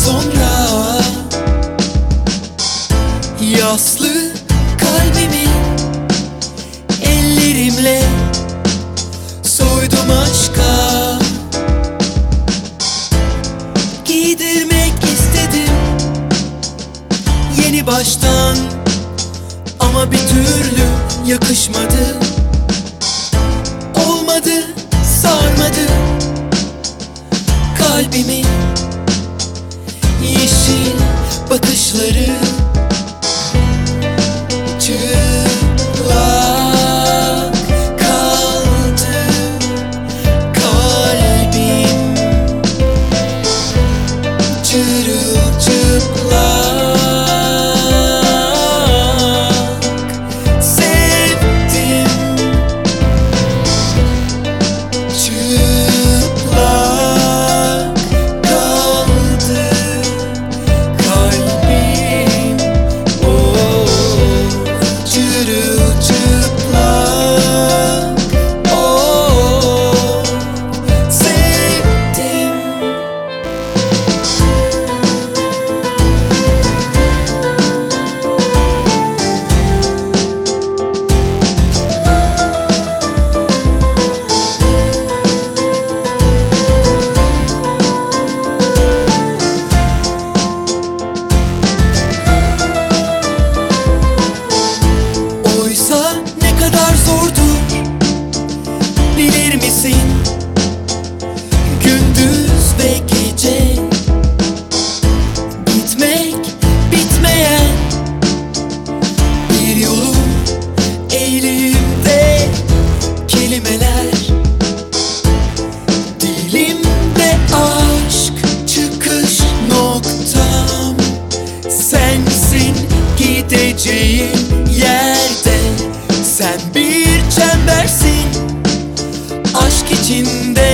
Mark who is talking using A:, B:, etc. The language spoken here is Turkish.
A: sonra yaslı kalbimi ellerimle soydum aşka. Giydirmek istedim yeni baştan, ama bir türlü yakışmadı. Olmadı, sarmadı kalbimi yeşil bakışları. Çıplak kaldı kalbim, çırılçıplak sevdim. Çıplak kaldı kalbim, oh, çırılçıplak, oh, sevdim. Oysa ne kadar zordur bilir misin? Gündüz ve gece gitmek bitmeyen bir yolun elimde kelimeler, dilimde aşk çıkış noktam. Sensin gideceğim yerde, sen bir çembersin aşk içinde.